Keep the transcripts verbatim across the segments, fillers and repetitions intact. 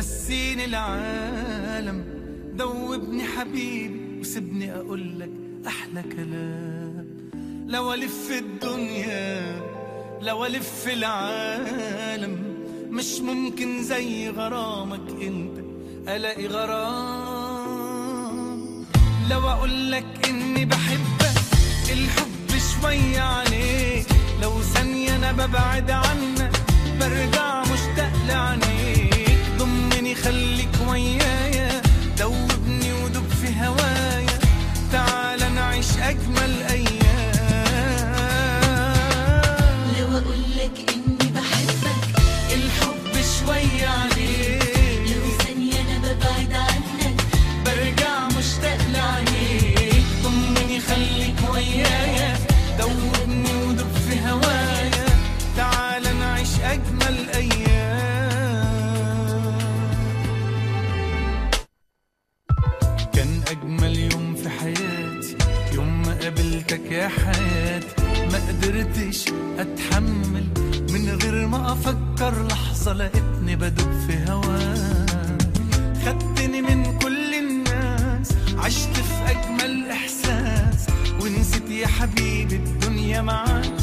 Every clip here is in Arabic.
نسيني العالم، دوبني حبيبي وسيبني أقولك أحلى كلام. لو ألف الدنيا لو ألف العالم مش ممكن زي غرامك انت ألاقي غرام. لو أقولك إني بحبك الحب شوية عليك، لو ثانية أنا ببعد عنك برجع مشتاق لعينيك. ضمني خليك ويايا، دوبني ودوب في هوايا، تعال نعيش أجمل أيام. لو أقولك إني بحبك الحب شوية عليك، لو ثانية أنا ببعد عنك برجع مشتاق لعينيك. ضمني خليك ويايا، دوبني ودوب في هوايا، تعال نعيش أجمل أيام. كان أجمل يوم في حياتي يوم ما قابلتك يا حياتي. ما قدرتش أتحمل من غير ما أفكر لحظة، لقيتني بدوب في هواك. خدتني من كل الناس، عشت في أجمل إحساس، ونسيت يا حبيبي الدنيا معاك.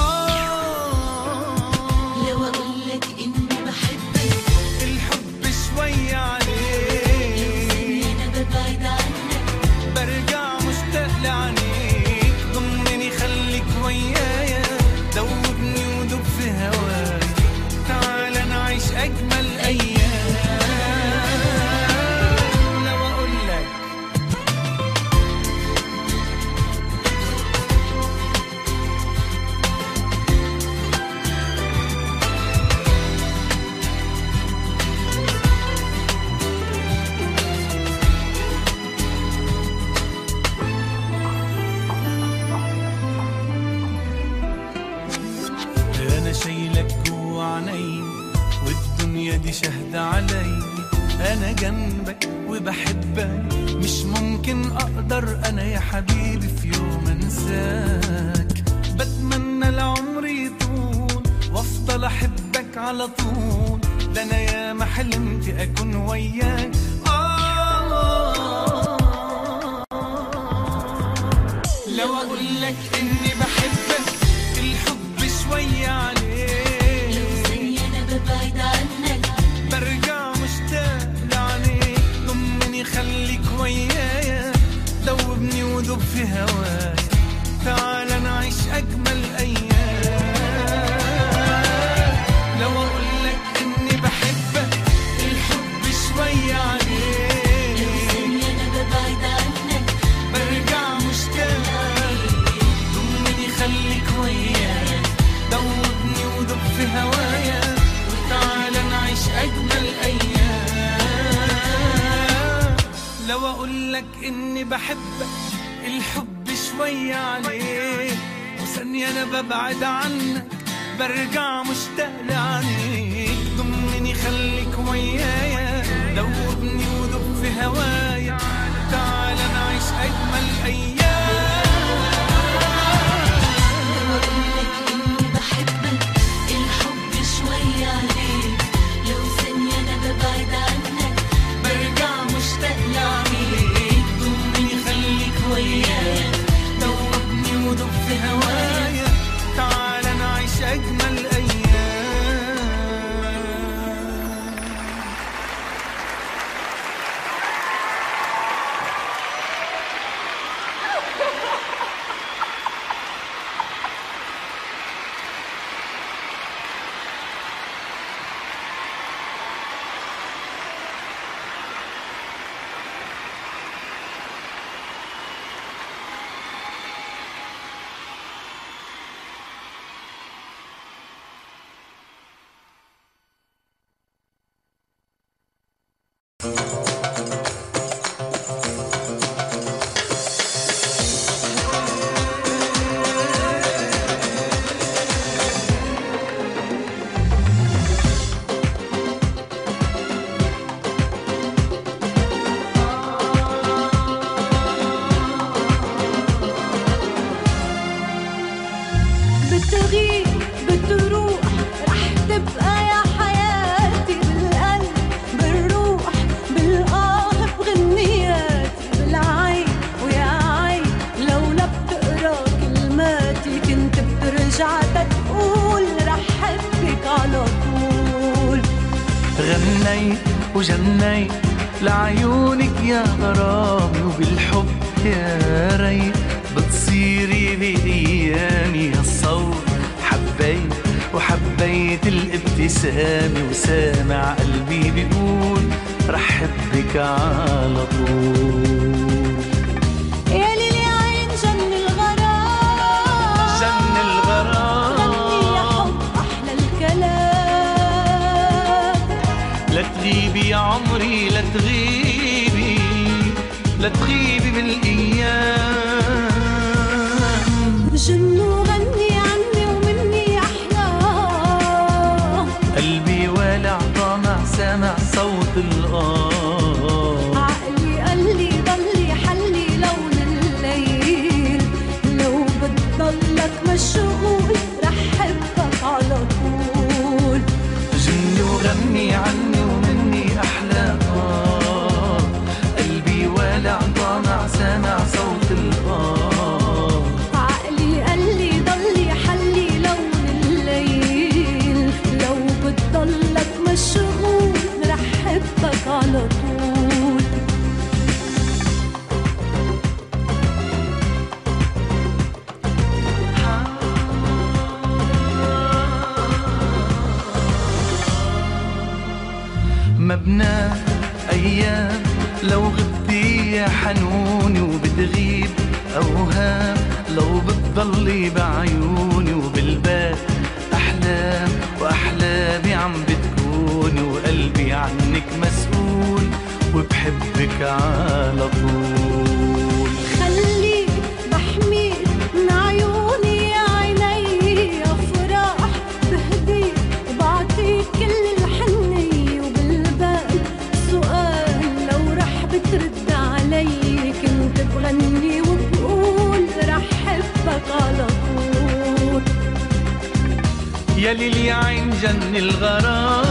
لو أقولك إني بحبك الحب شوية عليك، أنا ببعد عنك برجع مشتاق لعينيك. ضمني خليك ويايا، دوبني ودوب في هوايا، تعال نعيش أجمل أيام. لو أقولك أنا شايلك جوا عيني، والدنيا دي شاهدة علي. أنا جنبك وبحبك، مش ممكن أقدر أنا يا حبيبي في يوم أنساك. بتمنى العمر يطول وأفضل أحبك على طول، ده أنا يا ما حلمت أكون وياك. آه لو أقولك إني بحبك الحب شوية عليك، لو ثانية أنا ببعد عنك برجع مشتاق لعينيك. ضمني خليك ويايا، دوبني ودوب في هوايا، تعال نعيش أجمل أيام. لو أقولك إني بحبك الحب شوية عليك، لو ثانية أنا ببعد عنك برجع مشتاق. ضمني خليك ويايا، دوبني ودوب في هوايا، وتعال نعيش أجمل أيام. لو أقولك إني بحبك الحب شوية عليك، وثانية أنا ببعد عنك برجع مشتاق لعينيك. ضمني خليك ويايا، دوبني ودوب في هوايا، تعال نعيش أجمل أيام. لو أقولك إني بحبك الحب شوية عليك، لو ثانية أنا ببعد عنك برجع مشتاق لعينيك. ضمني خليك ويايا، دوبني ودوب في هوايا، تعال نعيش أجمل أيام. تمنيت وجنيت لعيونك يا غرامي، وبالحب يا ريت بتصيري بأيامي هالصوت. حبيت وحبيت الابتسامة، وسامع قلبي بيقول رح حبك على طول. يا ليلي عين جن الغرام، جن الغرام غني يا حب أحلى الكلام. لا تغيبي يا عمري لا تغيبي، لا تغيبي بالأيام. جن وغني عني ومني أحلام، قلبي والع طامع سامع صوت الآه. عقلي قالي ضلي حلي لون الليل، لو بتضلك مشغول رح حبك على طول. جني وغني عني ومني أحلى آه، قلبي والع طامع سامع صوت الآه. عقلي قالي ضلي حلي لون الليل، لو بتضلك مشغول رح حبك على طول. مبنى أيام لو غبتي يا حنوني، وبتغيب أوهام لو بتضلي بعيوني، وبالبال أحلام وأحلامي عم بتكوني، وقلبي عنك مسؤول وبحبك على طول. خليك بحميك من عيوني يا عيني، أفراح بهديك وبعطيك كل الحنية، وبالبال سؤال لو رح بترد علي، كنت بغني وبقول رح حبك على طول. يا ليلي عين جن الغرام،